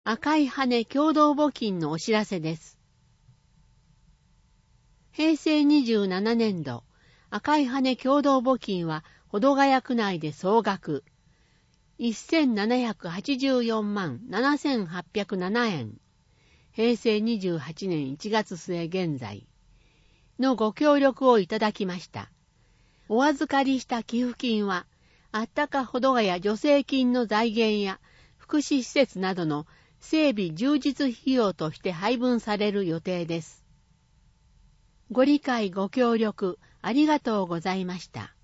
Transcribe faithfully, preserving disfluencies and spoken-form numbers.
赤い羽共同募金のお知らせです。へいせいにじゅうななねんど、赤い羽共同募金は保土ヶ谷区内で総額せんななひゃくはちじゅうよんまんななせんはっぴゃくななえん、へいせいにじゅうはちねんいちがつすえ現在のご協力をいただきました。お預かりした寄付金は、あったか保土ヶ谷助成金の財源や福祉施設などの整備充実費用として配分される予定です。ご理解ご協力ありがとうございました。